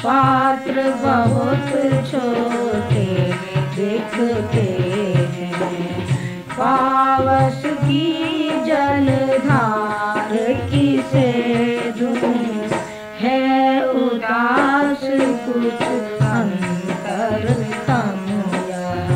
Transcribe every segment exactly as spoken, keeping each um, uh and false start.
पात्र बहुत छोटे दिखते हैं। पावस की जलधार किसे दूं, है उदास कुछ अंतर तम यह।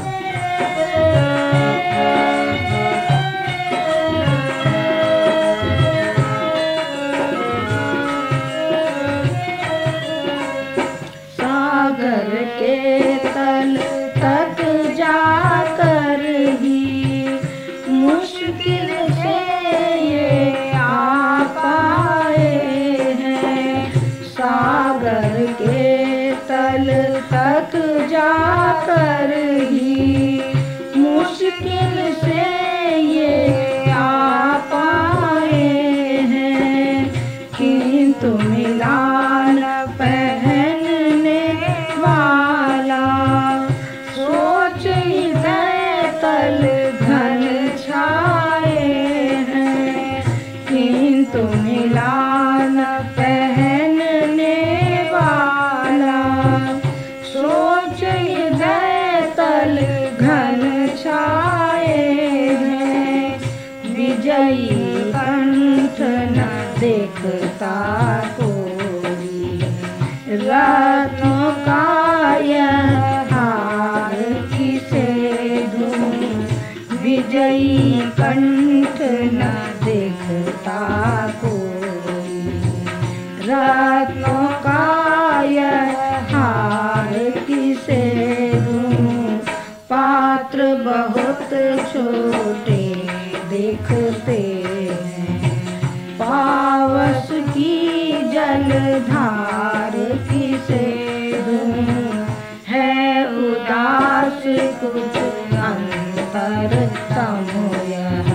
सागर के तल तक जाकर ही मुश्किल से ये आ पाए हैं। सागर के तल तक जाकर ही मुश्किल से ये आ पाए हैं। किंतु मिलान पहनने वाला सोच हृदय तल घन छाए हैं। किंतु मिलान पहनने वाला सोच हृदय तल घन छाए हैं। विजयी कंठ न देखता कोई, रत्नों का यह हार किसे दूं। विजयी कंठ न देखता कोई, रत्नों का यह हार किसे दूं। पात्र बहुत छोटे दिखते हैं। पावस की जलधार किसे दूं, है उदास कुछ अंतर तम यह।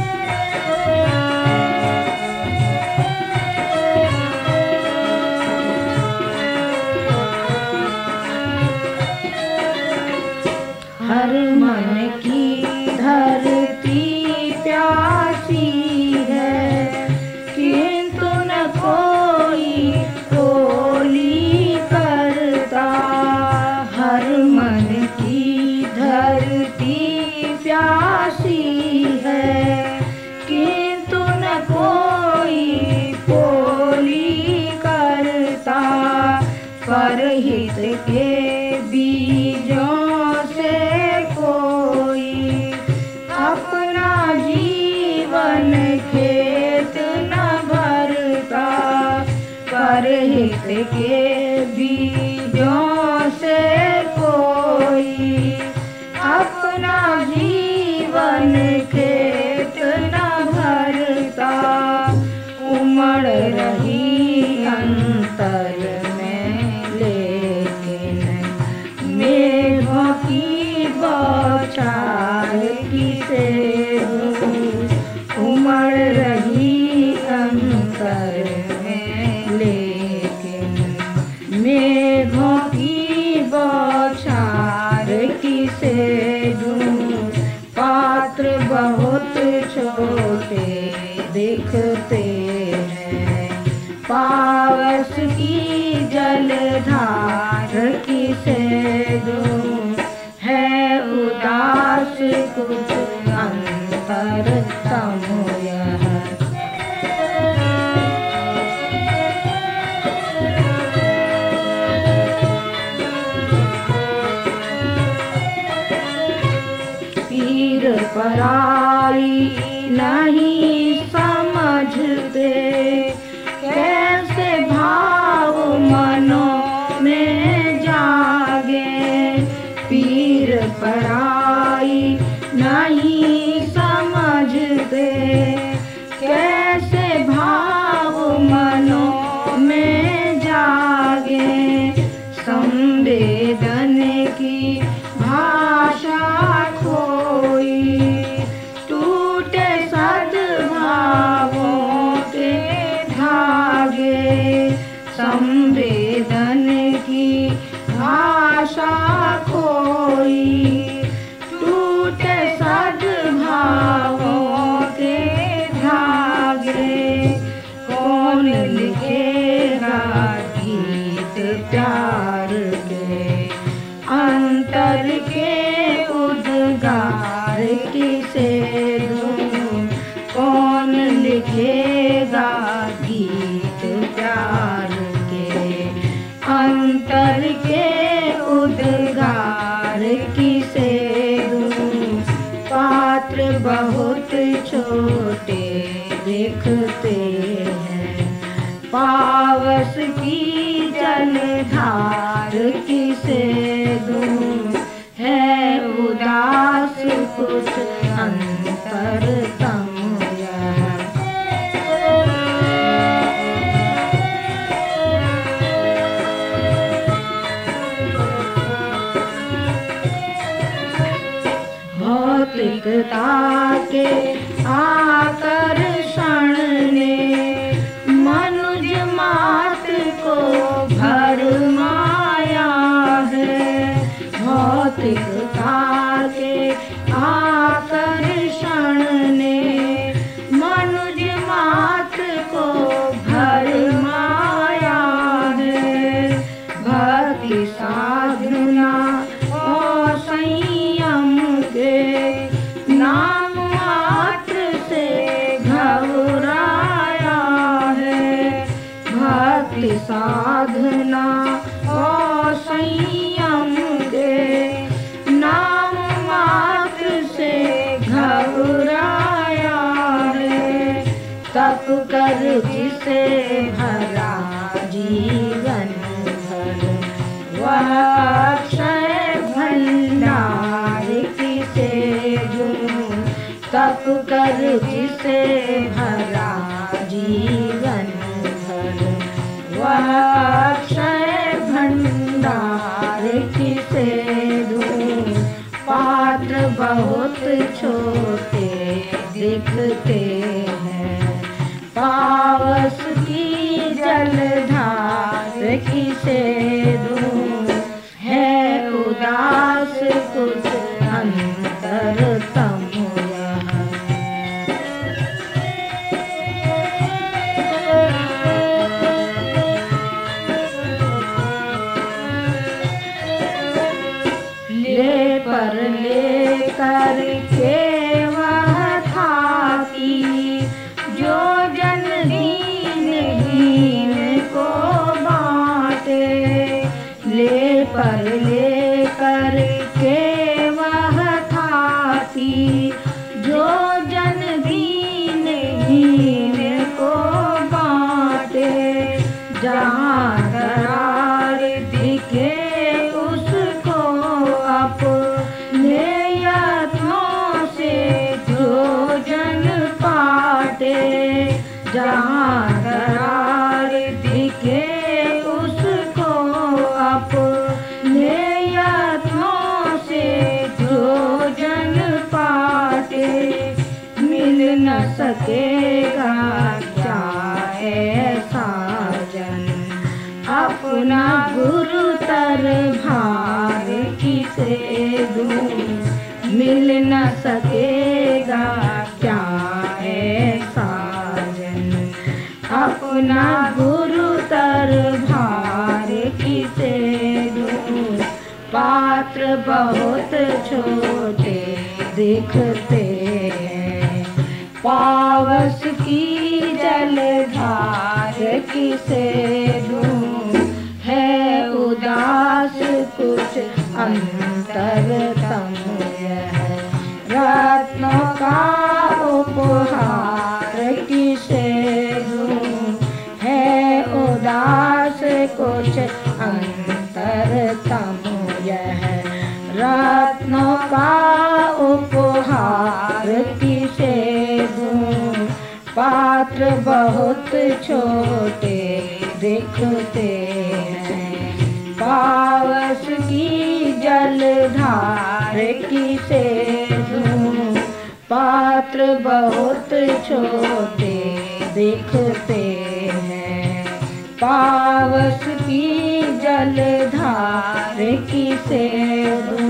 हर मन की धरती प्यासी है, किंतु न कोई टोली करता। हर मन की धरती प्यासी है, किंतु न कोई टोली करता। परहित के बीजों से कोई अपना जीवन खेत न भरता। परहित के बीजों से कोई अपना जीवन खेत न भरता। उमड़ रही अंतर में लेकिन मेघों की बौछार किसे दूं। उमड़ रही अंतर में लेकिन मेघों की बौछार किसे दूं। पात्र बहुत छोटे दिखते हैं। पावस की जलधार किसे दूं, है उदास कुछ अंतर तम यह। पीर पराई नहीं समझते, कैसे भाव मनों में जागे। पीर पराई नहीं समझते, कैसे भाव मनों में जागे। संवेदन की भाषा खोई टूटे सद प्यार के। अंतर के उद्गार किसे दूं, कौन लिखेगा गीत प्यार के। अंतर के उद्गार किसे दूं, पात्र बहुत छोटे दिखते हैं। पावस की जलधार किसे दूं, है उदास कुछ अंतरतम यह। भौतिकता के आकर्षण ने मनुज मात्र को भरमाया है। भौतिकता के आकर्षण ने मनुज मात्र को भरमाया है। भक्ति साधना और संयम के नाम मात्र से घबराया है। भक्ति साधना और संयम के नाम मात्र से घबराया है। तप कर जिसे भरा जीवन भर, वह अक्षय भंडार किसे दूं। तप कर जिसे भरा जीवन भर, वह अक्षय भंडार किसे दूं। पात्र बहुत छोटे दिखते हैं। पावस की जलधार किसे दूं, है उदास कुछ अंतरतम यह। ले पर ले कर के वह था कि जो जन दीन दीन को बांटे। ले पर ले कर के वह था कि जो जन दीन दीन को बांटे। जहाँ दरार दिखे उसको अपने यत्नों से जो जन पाटे। जहाँ दरार दिखे उसको अपने यत्नों से जो जन पाटे। मिल न सकेगा क्या ऐसा जन, अपना गुरुतर भार किसे दूं। मिल न सकेगा क्या ऐसा जन, अपना गुरुतर भार किसे दूं। पात्र बहुत छोटे दिखते हैं। पावस की जलधार किसे दूं, है उदास कुछ अंतरतम यह। रत्नों का उपहार किसे दूं, है उदास कुछ अंतरतम यह। रत्नों का उपहार किसे दूं, पात्र बहुत छोटे दिखते हैं। पावस की जलधार किसे दूं, पात्र बहुत छोटे दिखते हैं। पावस की जलधार किसे दूं,